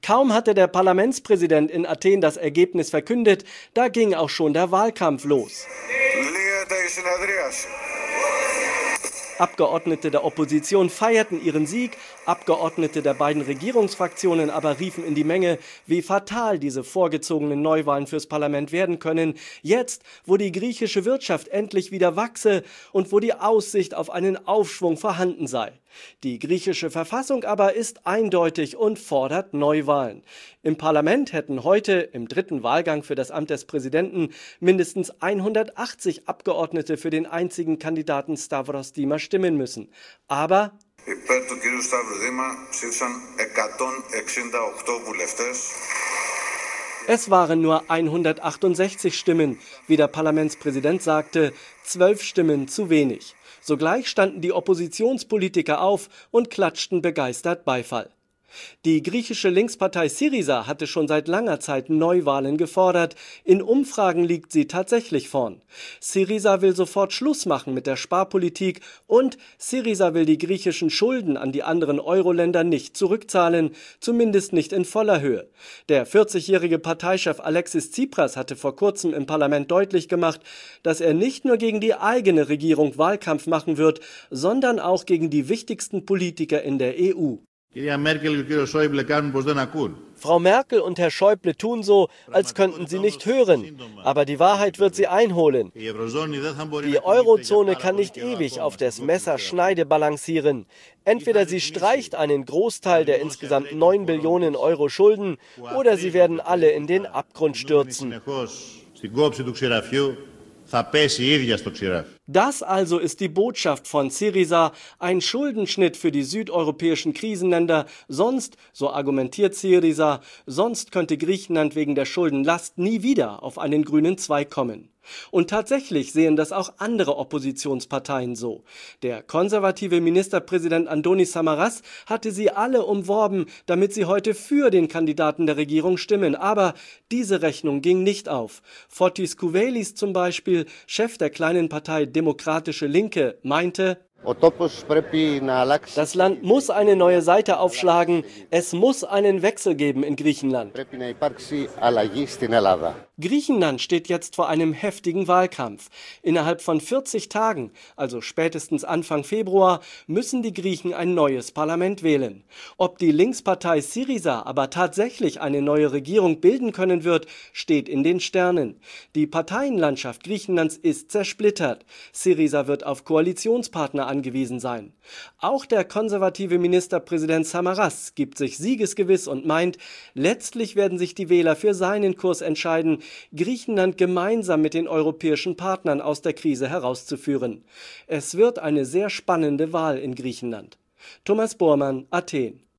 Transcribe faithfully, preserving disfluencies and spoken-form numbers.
Kaum hatte der Parlamentspräsident in Athen das Ergebnis verkündet, da ging auch schon der Wahlkampf los. Abgeordnete der Opposition feierten ihren Sieg, Abgeordnete der beiden Regierungsfraktionen aber riefen in die Menge, wie fatal diese vorgezogenen Neuwahlen fürs Parlament werden können, jetzt, wo die griechische Wirtschaft endlich wieder wachse und wo die Aussicht auf einen Aufschwung vorhanden sei. Die griechische Verfassung aber ist eindeutig und fordert Neuwahlen. Im Parlament hätten heute, im dritten Wahlgang für das Amt des Präsidenten, mindestens hundertachtzig Abgeordnete für den einzigen Kandidaten Stavros Dima stimmen müssen. Aber es waren nur hundertachtundsechzig Stimmen, wie der Parlamentspräsident sagte, zwölf Stimmen zu wenig. Sogleich standen die Oppositionspolitiker auf und klatschten begeistert Beifall. Die griechische Linkspartei Syriza hatte schon seit langer Zeit Neuwahlen gefordert. In Umfragen liegt sie tatsächlich vorn. Syriza will sofort Schluss machen mit der Sparpolitik und Syriza will die griechischen Schulden an die anderen Euro-Länder nicht zurückzahlen, zumindest nicht in voller Höhe. Der vierzigjährige Parteichef Alexis Tsipras hatte vor kurzem im Parlament deutlich gemacht, dass er nicht nur gegen die eigene Regierung Wahlkampf machen wird, sondern auch gegen die wichtigsten Politiker in der E U. Frau Merkel und Herr Schäuble tun so, als könnten sie nicht hören. Aber die Wahrheit wird sie einholen. Die Eurozone kann nicht ewig auf des Messers Schneide balancieren. Entweder sie streicht einen Großteil der insgesamt neun Billionen Euro Schulden, oder sie werden alle in den Abgrund stürzen. Das also ist die Botschaft von Syriza, ein Schuldenschnitt für die südeuropäischen Krisenländer. Sonst, so argumentiert Syriza, sonst könnte Griechenland wegen der Schuldenlast nie wieder auf einen grünen Zweig kommen. Und tatsächlich sehen das auch andere Oppositionsparteien so. Der konservative Ministerpräsident Antonis Samaras hatte sie alle umworben, damit sie heute für den Kandidaten der Regierung stimmen. Aber diese Rechnung ging nicht auf. Fotis Kouvelis zum Beispiel, Chef der kleinen Partei Demokratische Linke, meinte: Das Land muss eine neue Seite aufschlagen. Es muss einen Wechsel geben in Griechenland. Griechenland steht jetzt vor einem heftigen Wahlkampf. Innerhalb von vierzig Tagen, also spätestens Anfang Februar, müssen die Griechen ein neues Parlament wählen. Ob die Linkspartei Syriza aber tatsächlich eine neue Regierung bilden können wird, steht in den Sternen. Die Parteienlandschaft Griechenlands ist zersplittert. Syriza wird auf Koalitionspartner angewiesen sein. Auch der konservative Ministerpräsident Samaras gibt sich siegesgewiss und meint, letztlich werden sich die Wähler für seinen Kurs entscheiden, Griechenland gemeinsam mit den europäischen Partnern aus der Krise herauszuführen. Es wird eine sehr spannende Wahl in Griechenland. Thomas Bormann, Athen.